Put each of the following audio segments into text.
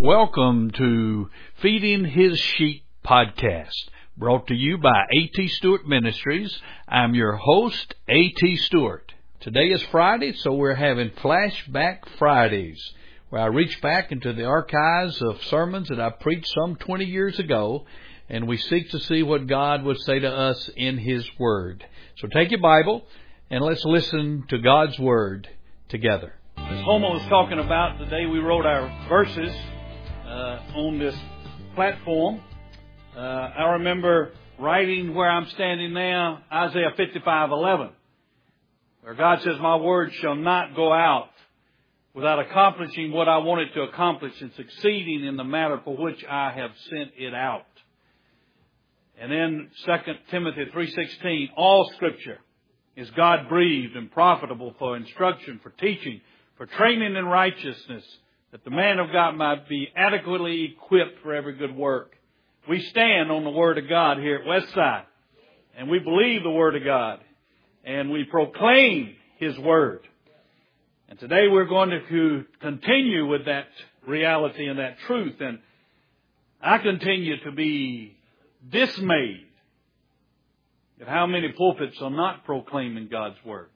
Welcome to Feeding His Sheep podcast, brought to you by A.T. Stewart Ministries. I'm your host, A.T. Stewart. Today is Friday, so we're having Flashback Fridays, where I reach back into the archives of sermons that I preached some 20 years ago, and we seek to see what God would say to us in His Word. So take your Bible, and let's listen to God's Word together. As Homo was talking about the day we wrote our verses on this platform, I remember writing where I'm standing now, Isaiah 55:11, where God says, "My word shall not go out without accomplishing what I want it to accomplish and succeeding in the matter for which I have sent it out." And then 2 Timothy 3:16, "All Scripture is God-breathed and profitable for instruction, for teaching, for training in righteousness, that the man of God might be adequately equipped for every good work." We stand on the Word of God here at Westside, and we believe the Word of God, and we proclaim His Word. And today we're going to continue with that reality and that truth, and I continue to be dismayed at how many pulpits are not proclaiming God's Word.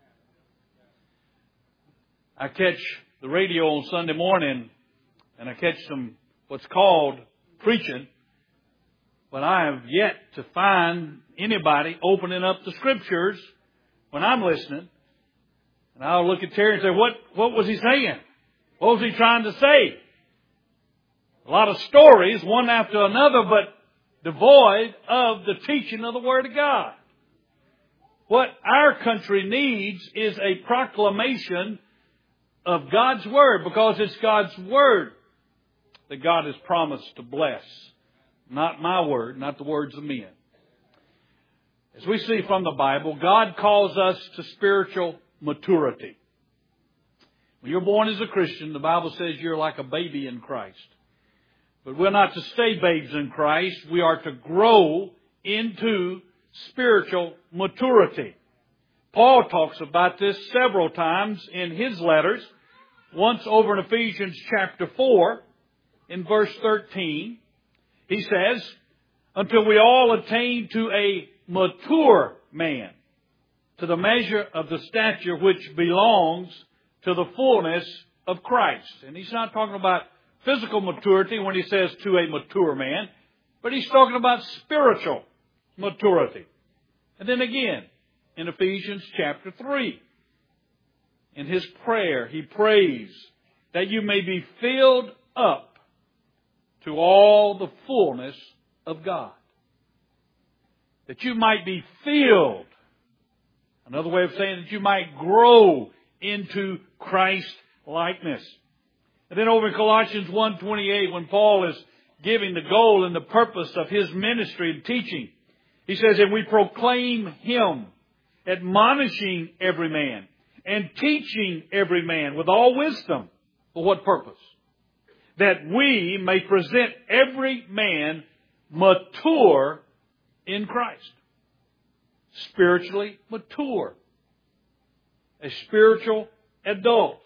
I catch the radio on Sunday morning, and I catch some what's called preaching, but I have yet to find anybody opening up the Scriptures when I'm listening. And I'll look at Terry and say, what was he saying? What was he trying to say? A lot of stories, one after another, but devoid of the teaching of the Word of God. What our country needs is a proclamation of God's Word, because it's God's Word that God has promised to bless. Not my word, not the words of men. As we see from the Bible, God calls us to spiritual maturity. When you're born as a Christian, the Bible says you're like a baby in Christ. But we're not to stay babes in Christ. We are to grow into spiritual maturity. Paul talks about this several times in his letters. Once over in Ephesians chapter 4, in verse 13, he says, "Until we all attain to a mature man, to the measure of the stature which belongs to the fullness of Christ." And he's not talking about physical maturity when he says to a mature man, but he's talking about spiritual maturity. And then again, in Ephesians chapter 3, in his prayer, he prays that you may be filled up to all the fullness of God. That you might be filled. Another way of saying that you might grow into Christ likeness. And then over in Colossians 1:28, when Paul is giving the goal and the purpose of his ministry and teaching, he says, "And we proclaim Him, admonishing every man, and teaching every man with all wisdom." For what purpose? "That we may present every man mature in Christ." Spiritually mature. A spiritual adult.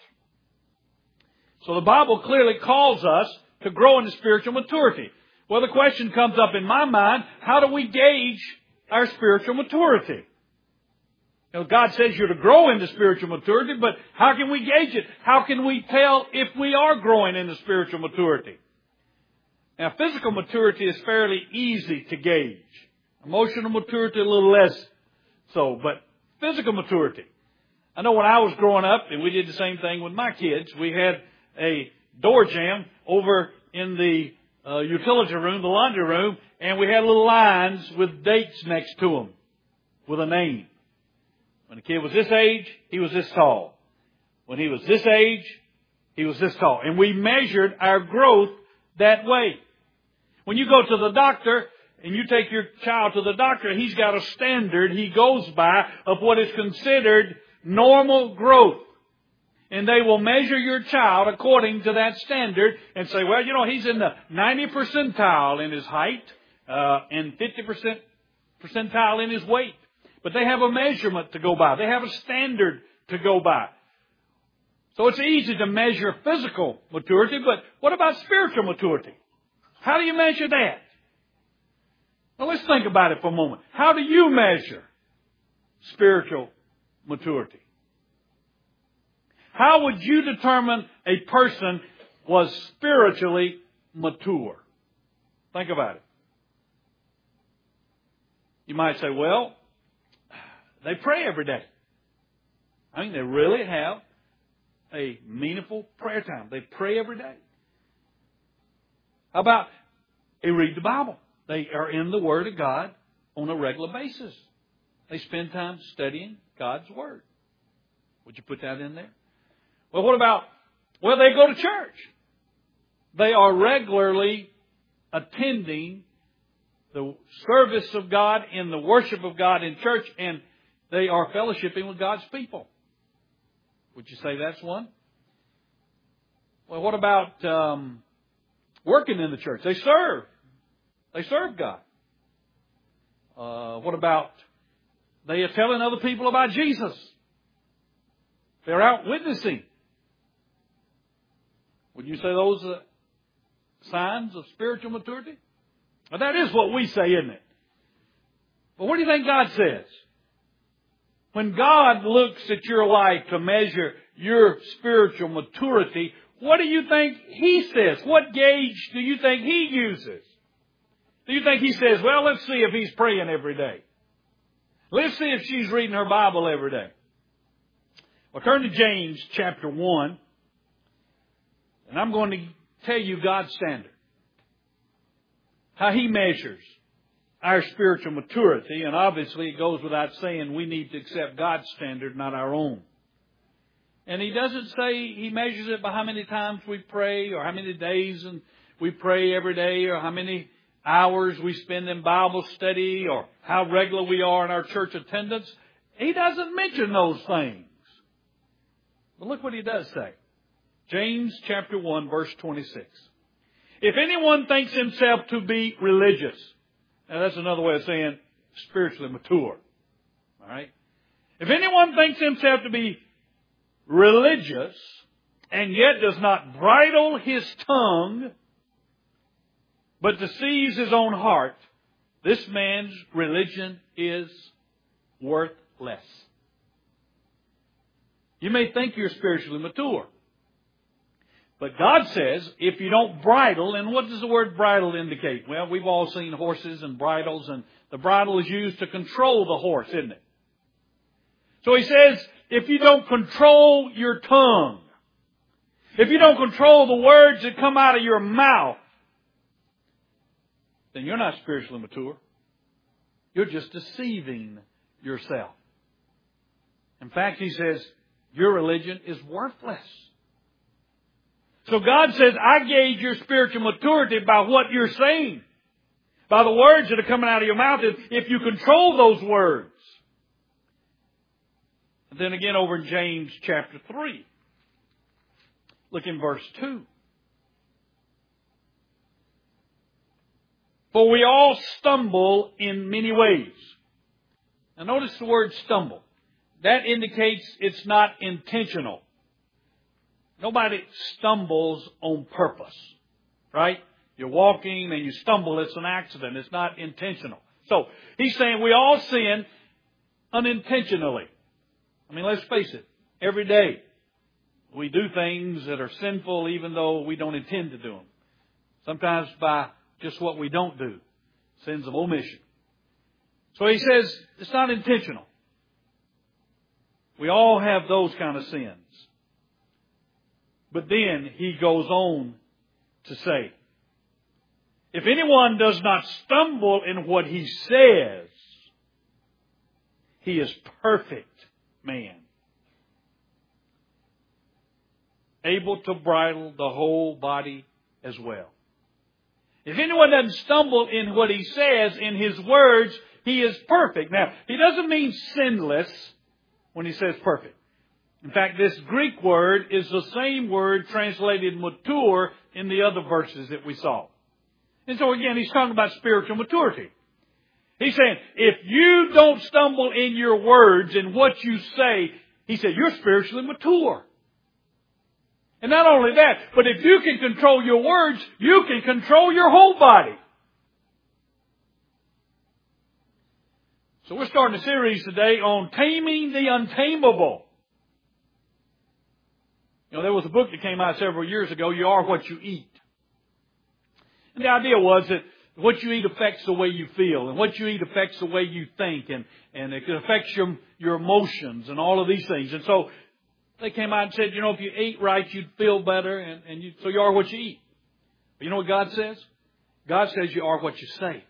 So the Bible clearly calls us to grow into spiritual maturity. Well, the question comes up in my mind, how do we gauge our spiritual maturity? You know, God says you're to grow into spiritual maturity, but how can we gauge it? How can we tell if we are growing into spiritual maturity? Now, physical maturity is fairly easy to gauge. Emotional maturity a little less so, but physical maturity. I know when I was growing up, and we did the same thing with my kids, we had a door jamb over in the utility room, the laundry room, and we had little lines with dates next to them with a name. When the kid was this age, he was this tall. When he was this age, he was this tall. And we measured our growth that way. When you go to the doctor and you take your child to the doctor, he's got a standard he goes by of what is considered normal growth. And they will measure your child according to that standard and say, well, you know, he's in the 90th percentile in his height and 50% percentile in his weight. But they have a measurement to go by. They have a standard to go by. So it's easy to measure physical maturity, but what about spiritual maturity? How do you measure that? Well, let's think about it for a moment. How do you measure spiritual maturity? How would you determine a person was spiritually mature? Think about it. You might say, well, they pray every day. I mean, they really have a meaningful prayer time. They pray every day. How about they read the Bible? They are in the Word of God on a regular basis. They spend time studying God's Word. Would you put that in there? Well, what about, well, they go to church. They are regularly attending the service of God and the worship of God in church, and they are fellowshipping with God's people. Would you say that's one? Well, what about working in the church? They serve. They serve God. What about they are telling other people about Jesus? They're out witnessing. Would you say those are signs of spiritual maturity? Well, that is what we say, isn't it? But what do you think God says? When God looks at your life to measure your spiritual maturity, what do you think He says? What gauge do you think He uses? Do you think He says, well, let's see if he's praying every day. Let's see if she's reading her Bible every day. Well, turn to James chapter 1. And I'm going to tell you God's standard. How He measures our spiritual maturity. And obviously it goes without saying we need to accept God's standard, not our own. And He doesn't say He measures it by how many times we pray or how many days and we pray every day or how many hours we spend in Bible study or how regular we are in our church attendance. He doesn't mention those things. But look what He does say. James chapter 1 verse 26. If anyone thinks himself to be religious, now that's another way of saying spiritually mature. All right? If anyone thinks himself to be religious and yet does not bridle his tongue, but deceives his own heart, this man's religion is worthless. You may think you're spiritually mature. But God says, if you don't bridle, and what does the word bridle indicate? Well, we've all seen horses and bridles, and the bridle is used to control the horse, isn't it? So He says, if you don't control your tongue, if you don't control the words that come out of your mouth, then you're not spiritually mature. You're just deceiving yourself. In fact, He says, your religion is worthless. So God says, I gauge your spiritual maturity by what you're saying. By the words that are coming out of your mouth, if you control those words. And then again over in James chapter 3. Look in verse 2. For we all stumble in many ways. Now notice the word stumble. That indicates it's not intentional. Nobody stumbles on purpose, right? You're walking and you stumble. It's an accident. It's not intentional. So He's saying we all sin unintentionally. I mean, let's face it. Every day we do things that are sinful even though we don't intend to do them. Sometimes by just what we don't do. Sins of omission. So He says it's not intentional. We all have those kind of sins. But then He goes on to say, if anyone does not stumble in what he says, he is perfect man, able to bridle the whole body as well. If anyone doesn't stumble in what he says, in his words, he is perfect. Now, He doesn't mean sinless when He says perfect. In fact, this Greek word is the same word translated mature in the other verses that we saw. And so again, He's talking about spiritual maturity. He's saying, if you don't stumble in your words and what you say, He said, you're spiritually mature. And not only that, but if you can control your words, you can control your whole body. So we're starting a series today on taming the untamable. You know, there was a book that came out several years ago, You Are What You Eat. And the idea was that what you eat affects the way you feel, and what you eat affects the way you think, and it affects your emotions and all of these things. And so they came out and said, you know, if you ate right, you'd feel better, so you are what you eat. But you know what God says? God says you are what you say.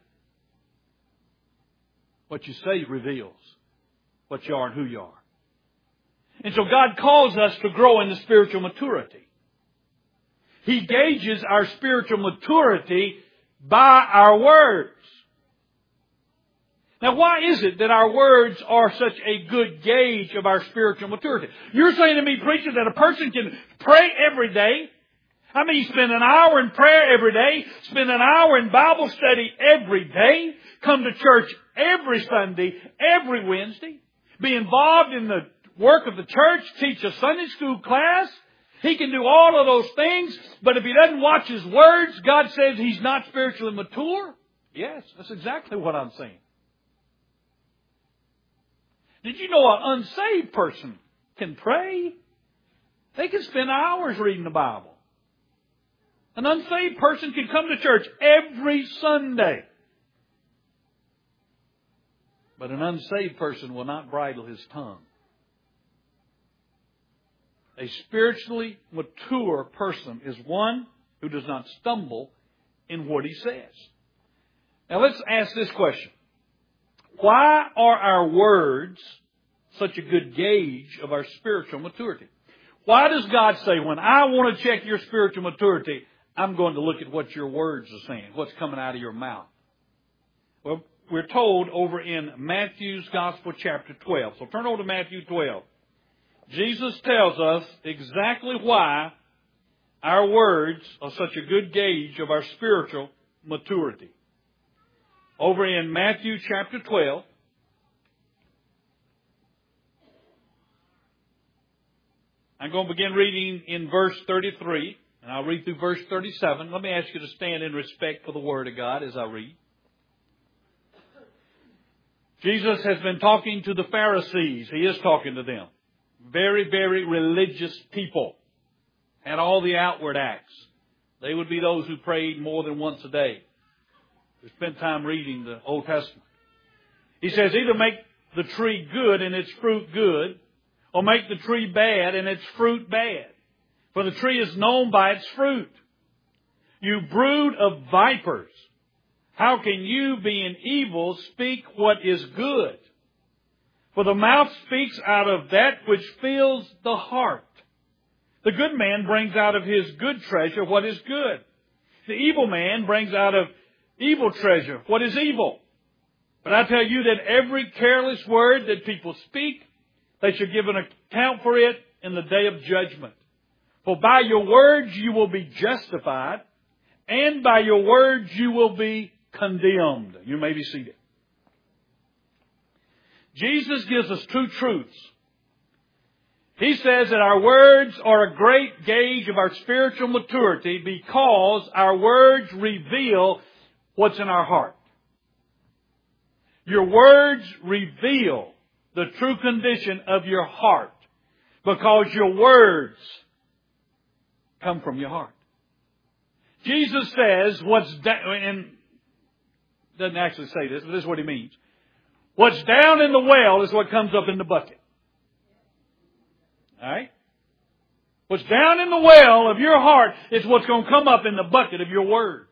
What you say reveals what you are and who you are. And so God calls us to grow in the spiritual maturity. He gauges our spiritual maturity by our words. Now, why is it that our words are such a good gauge of our spiritual maturity? You're saying to me, preacher, that a person can pray every day? I mean, spend an hour in prayer every day, spend an hour in Bible study every day, come to church every Sunday, every Wednesday, be involved in the work of the church, teach a Sunday school class. He can do all of those things, but if he doesn't watch his words, God says he's not spiritually mature? Yes, that's exactly what I'm saying. Did you know an unsaved person can pray? They can spend hours reading the Bible. An unsaved person can come to church every Sunday. But an unsaved person will not bridle his tongue. A spiritually mature person is one who does not stumble in what he says. Now let's ask this question. Why are our words such a good gauge of our spiritual maturity? Why does God say, when I want to check your spiritual maturity, I'm going to look at what your words are saying, what's coming out of your mouth? Well, we're told over in Matthew's Gospel chapter 12. So turn over to Matthew 12. Jesus tells us exactly why our words are such a good gauge of our spiritual maturity. Over in Matthew chapter 12, I'm going to begin reading in verse 33, and I'll read through verse 37. Let me ask you to stand in respect for the Word of God as I read. Jesus has been talking to the Pharisees. He is talking to them. Very, very religious people. Had all the outward acts. They would be those who prayed more than once a day. Who spent time reading the Old Testament. He says, either make the tree good and its fruit good, or make the tree bad and its fruit bad. For the tree is known by its fruit. You brood of vipers, how can you, being evil, speak what is good? For the mouth speaks out of that which fills the heart. The good man brings out of his good treasure what is good. The evil man brings out of evil treasure what is evil. But I tell you that every careless word that people speak, they shall give an account for it in the day of judgment. For by your words you will be justified, and by your words you will be condemned. You may be seated. Jesus gives us two truths. He says that our words are a great gauge of our spiritual maturity because our words reveal what's in our heart. Your words reveal the true condition of your heart because your words come from your heart. Jesus says what's down, and doesn't actually say this, but this is what he means. What's down in the well is what comes up in the bucket. All right? What's down in the well of your heart is what's going to come up in the bucket of your words.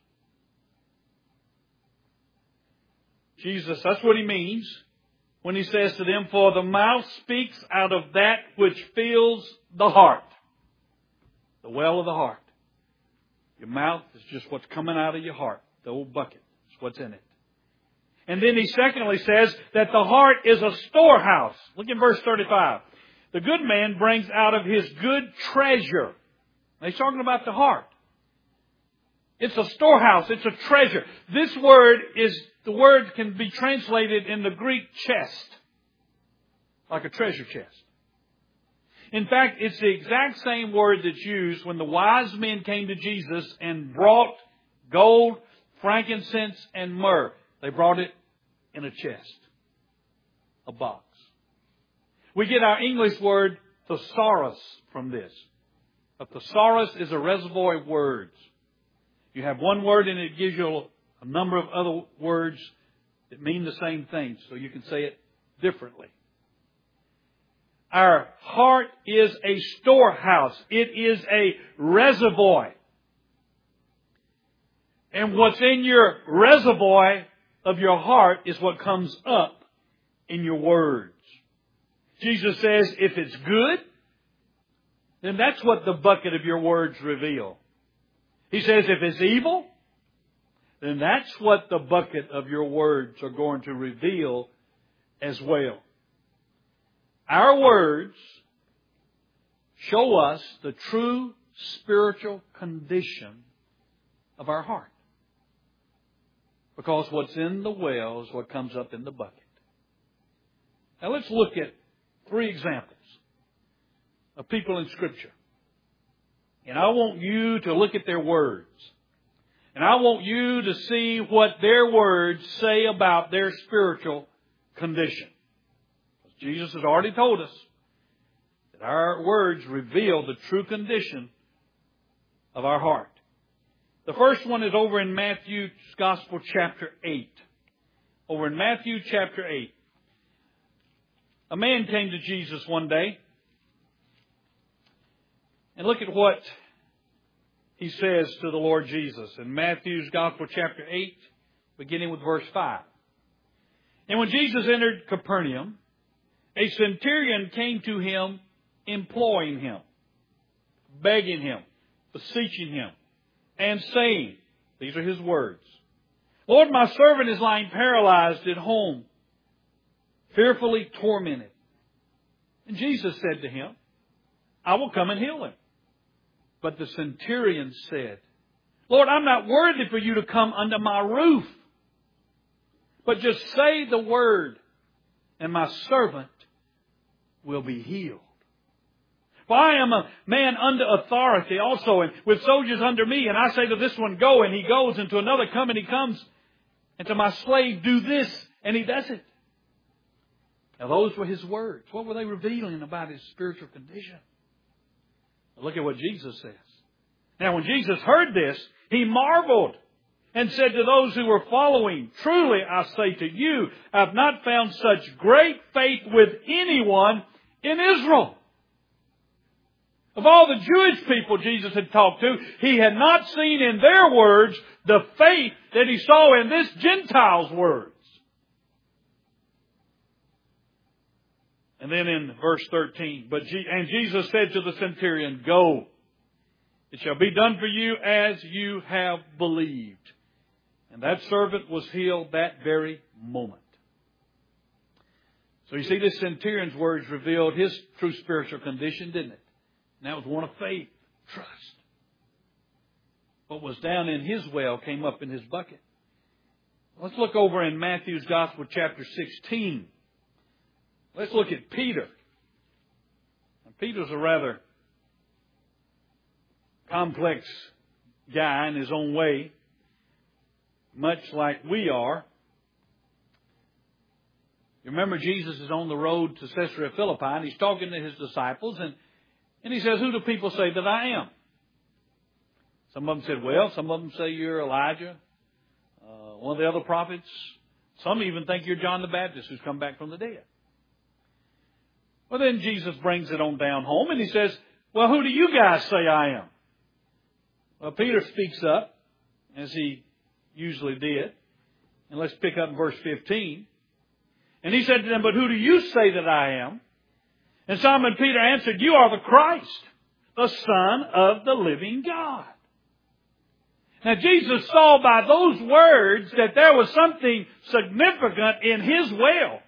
Jesus, that's what he means when he says to them, for the mouth speaks out of that which fills the heart. The well of the heart. Your mouth is just what's coming out of your heart. The old bucket is what's in it. And then he secondly says that the heart is a storehouse. Look in verse 35. The good man brings out of his good treasure. Now he's talking about the heart. It's a storehouse. It's a treasure. This word the word can be translated in the Greek chest. Like a treasure chest. In fact, it's the exact same word that's used when the wise men came to Jesus and brought gold, frankincense, and myrrh. They brought it in a chest, a box. We get our English word thesaurus from this. A thesaurus is a reservoir of words. You have one word and it gives you a number of other words that mean the same thing, so you can say it differently. Our heart is a storehouse. It is a reservoir. And what's in your reservoir of your heart is what comes up in your words. Jesus says, if it's good, then that's what the bucket of your words reveal. He says, if it's evil, then that's what the bucket of your words are going to reveal as well. Our words show us the true spiritual condition of our heart. Because what's in the well is what comes up in the bucket. Now let's look at 3 examples of people in Scripture. And I want you to look at their words. And I want you to see what their words say about their spiritual condition. Jesus has already told us that our words reveal the true condition of our heart. The first one is over in Matthew's Gospel, chapter 8. Over in Matthew chapter 8. A man came to Jesus one day. And look at what he says to the Lord Jesus. In Matthew's Gospel, chapter 8, beginning with verse 5. And when Jesus entered Capernaum, a centurion came to him, imploring him, begging him, beseeching him, and saying, these are his words, Lord, my servant is lying paralyzed at home, fearfully tormented. And Jesus said to him, I will come and heal him. But the centurion said, Lord, I'm not worthy for you to come under my roof. But just say the word, and my servant will be healed. For I am a man under authority also, and with soldiers under me. And I say to this one, go, and he goes, and to another, come, and he comes. And to my slave, do this, and he does it. Now those were his words. What were they revealing about his spiritual condition? Look at what Jesus says. Now when Jesus heard this, he marveled and said to those who were following, truly I say to you, I have not found such great faith with anyone in Israel. Of all the Jewish people Jesus had talked to, he had not seen in their words the faith that he saw in this Gentile's words. And then in verse 13, and Jesus said to the centurion, go, it shall be done for you as you have believed. And that servant was healed that very moment. So you see, this centurion's words revealed his true spiritual condition, didn't it? And that was one of faith, trust. What was down in his well came up in his bucket. Let's look over in Matthew's Gospel, chapter 16. Let's look at Peter. Now, Peter's a rather complex guy in his own way, much like we are. You remember Jesus is on the road to Caesarea Philippi, and he's talking to his disciples, and he says, who do people say that I am? Some of them said, well, some of them say you're Elijah, one of the other prophets. Some even think you're John the Baptist who's come back from the dead. Well, then Jesus brings it on down home and he says, well, who do you guys say I am? Well, Peter speaks up, as he usually did. And let's pick up in verse 15. And he said to them, but who do you say that I am? And Simon Peter answered, you are the Christ, the Son of the living God. Now Jesus saw by those words that there was something significant in his well.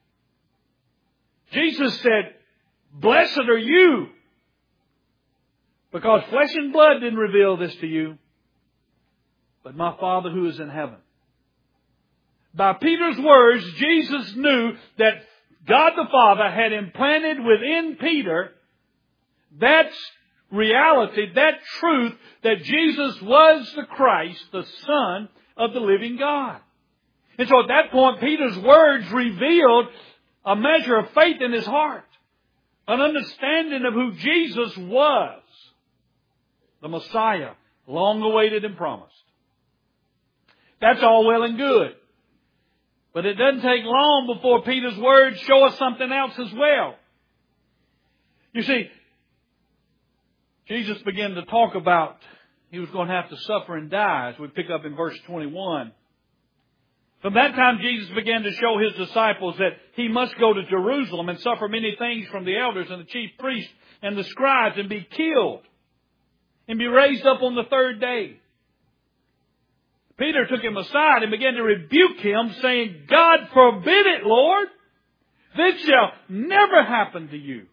Jesus said, blessed are you, because flesh and blood didn't reveal this to you, but my Father who is in heaven. By Peter's words, Jesus knew that God the Father had implanted within Peter That's reality, that truth, that Jesus was the Christ, the Son of the living God. And so at that point, Peter's words revealed a measure of faith in his heart. An understanding of who Jesus was. The Messiah, long awaited and promised. That's all well and good. But it doesn't take long before Peter's words show us something else as well. You see, Jesus began to talk about He was going to have to suffer and die, as we pick up in verse 21. From that time, Jesus began to show His disciples that He must go to Jerusalem and suffer many things from the elders and the chief priests and the scribes and be killed and be raised up on the third day. Peter took Him aside and began to rebuke Him, saying, God forbid it, Lord. This shall never happen to you.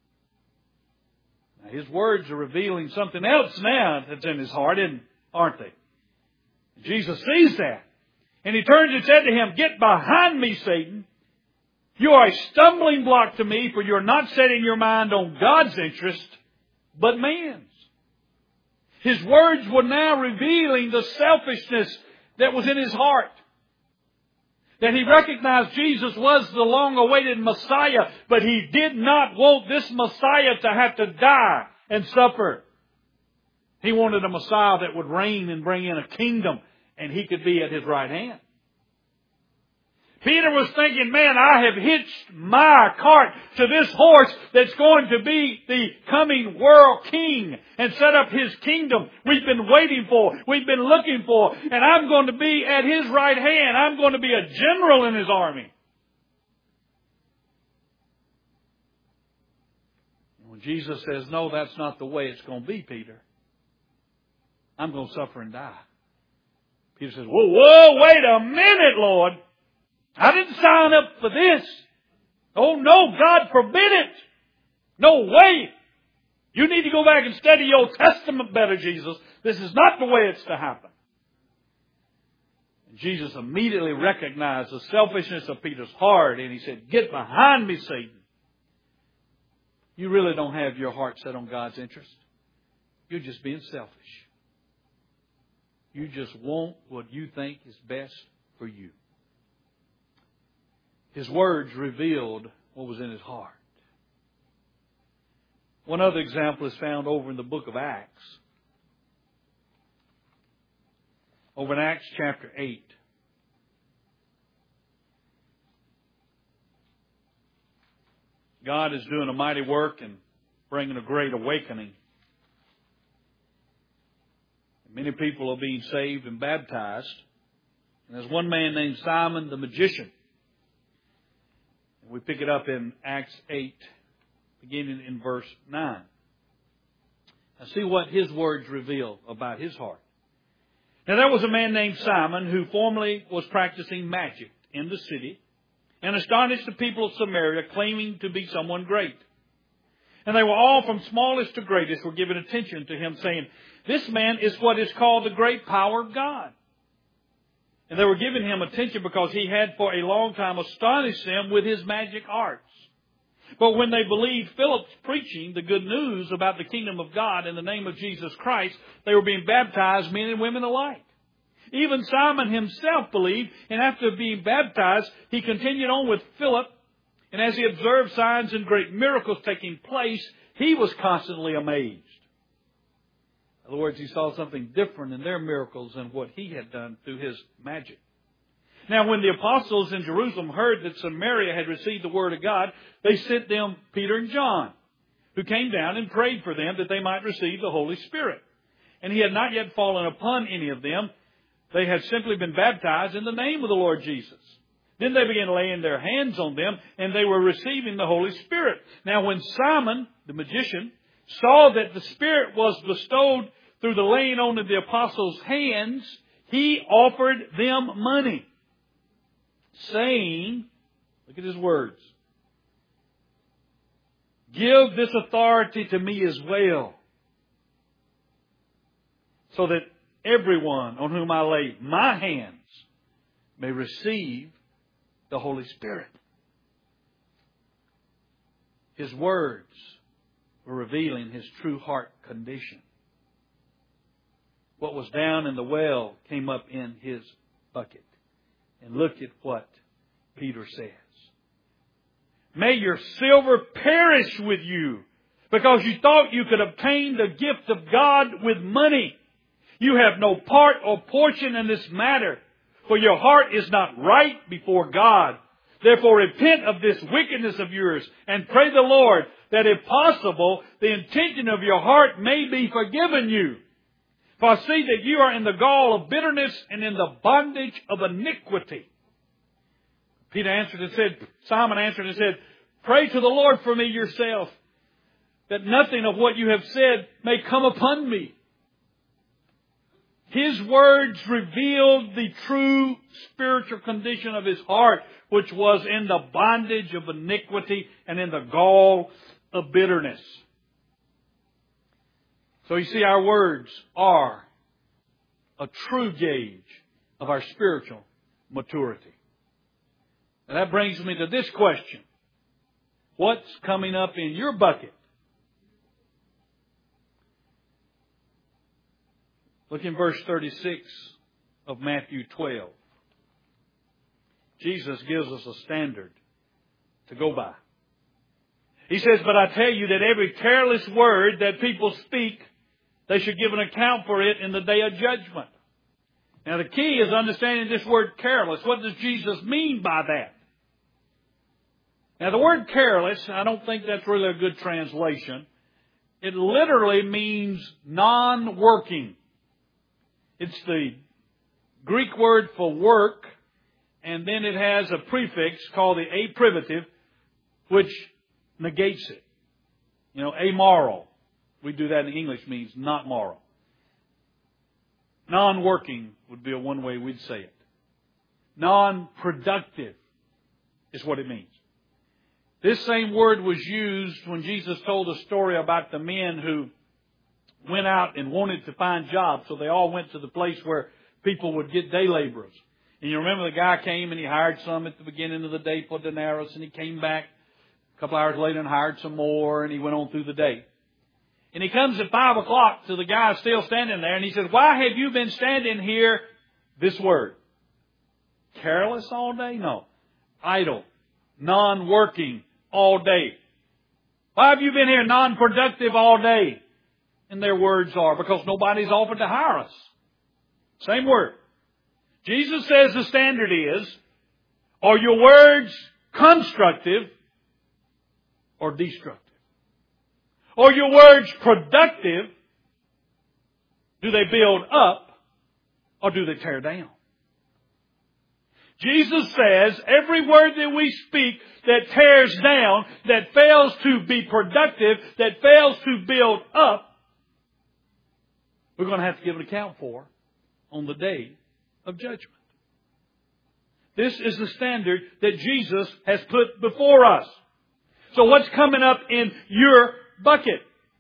Now, His words are revealing something else now that's in His heart, aren't they? Jesus sees that. And He turned and said to him, Get behind me, Satan. You are a stumbling block to me, for you are not setting your mind on God's interest, but man's. His words were now revealing the selfishness that was in his heart. That he recognized Jesus was the long-awaited Messiah, but he did not want this Messiah to have to die and suffer. He wanted a Messiah that would reign and bring in a kingdom, and he could be at his right hand. Peter was thinking, man, I have hitched my cart to this horse that's going to be the coming world king and set up his kingdom we've been waiting for, we've been looking for, and I'm going to be at his right hand. I'm going to be a general in his army. And when Jesus says, no, that's not the way it's going to be, Peter. I'm going to suffer and die. Peter says, whoa, wait a minute, Lord. I didn't sign up for this. Oh no, God forbid it. No way. You need to go back and study your Old Testament better, Jesus. This is not the way it's to happen. And Jesus immediately recognized the selfishness of Peter's heart, and He said, Get behind me, Satan. You really don't have your heart set on God's interest. You're just being selfish. You just want what you think is best for you. His words revealed what was in his heart. One other example is found over in the book of Acts. Over in Acts chapter 8. God is doing a mighty work and bringing a great awakening. Many people are being saved and baptized. And there's one man named Simon the magician. We pick it up in Acts 8, beginning in verse 9. Now see what his words reveal about his heart. Now there was a man named Simon who formerly was practicing magic in the city and astonished the people of Samaria, claiming to be someone great. And they were all, from smallest to greatest, were giving attention to him, saying, This man is what is called the great power of God. And they were giving him attention because he had for a long time astonished them with his magic arts. But when they believed Philip's preaching the good news about the kingdom of God in the name of Jesus Christ, they were being baptized, men and women alike. Even Simon himself believed, and after being baptized, he continued on with Philip. And as he observed signs and great miracles taking place, he was constantly amazed. In other words, he saw something different in their miracles than what he had done through his magic. Now, when the apostles in Jerusalem heard that Samaria had received the word of God, they sent them Peter and John, who came down and prayed for them that they might receive the Holy Spirit. And He had not yet fallen upon any of them. They had simply been baptized in the name of the Lord Jesus. Then they began laying their hands on them, and they were receiving the Holy Spirit. Now, when Simon, the magician, saw that the Spirit was bestowed through the laying on of the apostles' hands, he offered them money, saying, look at his words, Give this authority to me as well, so that everyone on whom I lay my hands may receive the Holy Spirit. His words were revealing his true heart condition. What was down in the well came up in his bucket. And look at what Peter says. May your silver perish with you, because you thought you could obtain the gift of God with money. You have no part or portion in this matter, for your heart is not right before God. Therefore repent of this wickedness of yours, and pray the Lord that if possible, the intention of your heart may be forgiven you. For I see that you are in the gall of bitterness and in the bondage of iniquity. Simon answered and said, pray to the Lord for me yourself, that nothing of what you have said may come upon me. His words revealed the true spiritual condition of his heart, which was in the bondage of iniquity and in the gall of bitterness. So you see, our words are a true gauge of our spiritual maturity. And that brings me to this question. What's coming up in your bucket? Look in verse 36 of Matthew 12. Jesus gives us a standard to go by. He says, but I tell you that every careless word that people speak, they should give an account for it in the day of judgment. Now the key is understanding this word careless. What does Jesus mean by that? Now the word careless, I don't think that's really a good translation. It literally means non-working. It's the Greek word for work, and then it has a prefix called the aprivative, which negates it. Amoral. We do that in English, means not moral. Non-working would be one way we'd say it. Non-productive is what it means. This same word was used when Jesus told a story about the men who went out and wanted to find jobs. So they all went to the place where people would get day laborers. And you remember the guy came and he hired some at the beginning of the day for denarius, and he came back a couple hours later and hired some more, and he went on through the day. And he comes at 5 o'clock to the guy still standing there, and he says, why have you been standing here, this word? Careless all day? No. Idle. Non-working all day. Why have you been here non-productive all day? And their words are, because nobody's offered to hire us. Same word. Jesus says the standard is, are your words constructive or destructive? Are your words productive? Do they build up or do they tear down? Jesus says every word that we speak that tears down, that fails to be productive, that fails to build up, we're going to have to give an account for on the day of judgment. This is the standard that Jesus has put before us. So what's coming up in your bucket?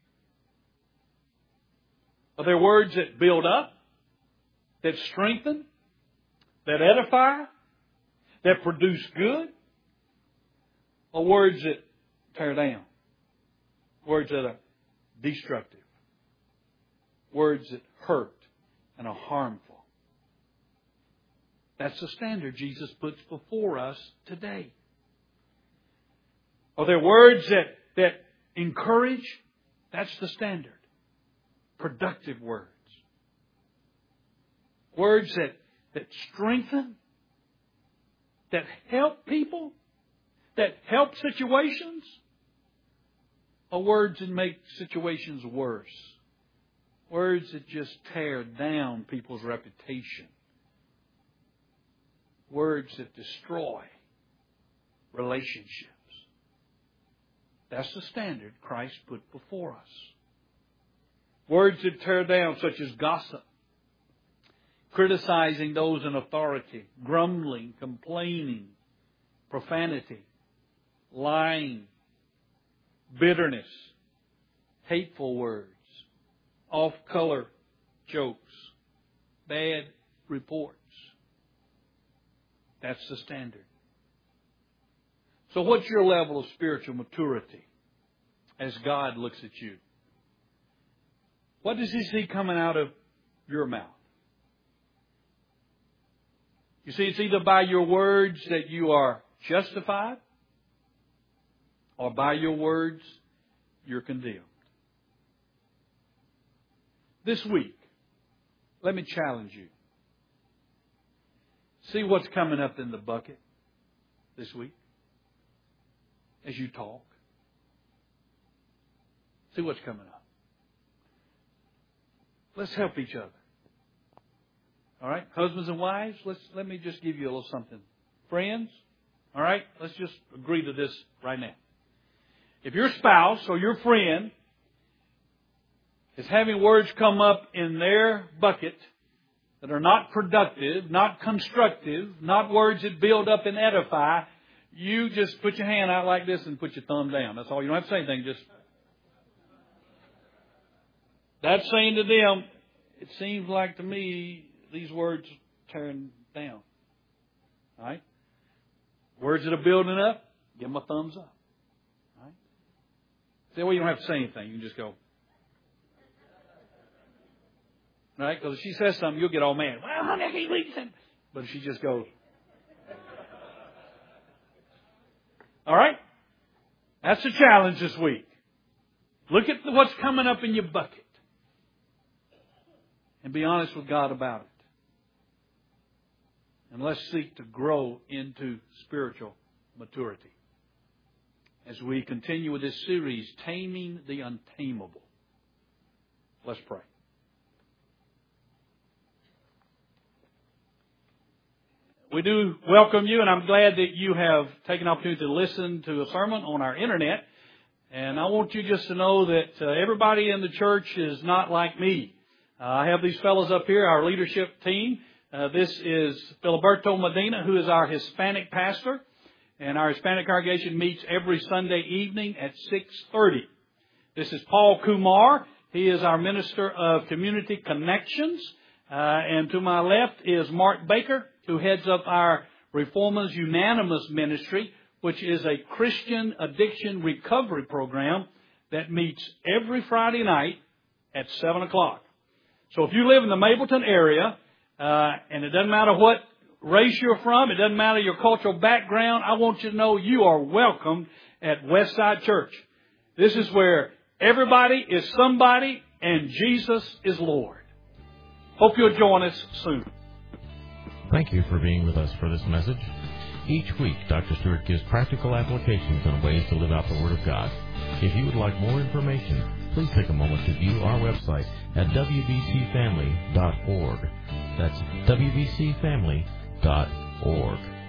Are there words that build up, that strengthen, that edify, that produce good? Or words that tear down? Words that are destructive? Words that hurt and are harmful? That's the standard Jesus puts before us today. Are there words that encourage? That's the standard. Productive words. Words that strengthen, that help people, that help situations, or words that make situations worse. Words that just tear down people's reputation. Words that destroy relationships. That's the standard Christ put before us. Words that tear down, such as gossip, criticizing those in authority, grumbling, complaining, profanity, lying, bitterness, hateful words, off-color jokes, bad reports. That's the standard. So what's your level of spiritual maturity? as God looks at you? What does He see coming out of your mouth? You see, it's either by your words that you are justified, or by your words you're condemned. This week, let me challenge you. See what's coming up in the bucket this week as you talk. See what's coming up. Let's help each other. All right? Husbands and wives, let me just give you a little something. Friends, all right? Let's just agree to this right now. If your spouse or your friend is having words come up in their bucket that are not productive, not constructive, not words that build up and edify, you just put your hand out like this and put your thumb down. That's all. You don't have to say anything. Just that's saying to them, it seems like to me these words turn down. All right? Words that are building up, give them a thumbs up. All right? See, well, you don't have to say anything. You can just go. Right? Because if she says something, you'll get all mad. Well, honey, I can't believe you said. But if she just goes. All right? That's the challenge this week. Look at what's coming up in your bucket. And be honest with God about it. And let's seek to grow into spiritual maturity. As we continue with this series, Taming the Untamable. Let's pray. We do welcome you, and I'm glad that you have taken the opportunity to listen to a sermon on our internet. And I want you just to know that everybody in the church is not like me. I have these fellows up here, our leadership team. This is Filiberto Medina, who is our Hispanic pastor. And our Hispanic congregation meets every Sunday evening at 6:30. This is Paul Kumar. He is our Minister of Community Connections. And to my left is Mark Baker, who heads up our Reformers Unanimous Ministry, which is a Christian addiction recovery program that meets every Friday night at 7 o'clock. So if you live in the Mapleton area, and it doesn't matter what race you're from, it doesn't matter your cultural background, I want you to know you are welcome at Westside Church. This is where everybody is somebody and Jesus is Lord. Hope you'll join us soon. Thank you for being with us for this message. Each week, Dr. Stewart gives practical applications on ways to live out the Word of God. If you would like more information, please take a moment to view our website at wbcfamily.org. That's wbcfamily.org.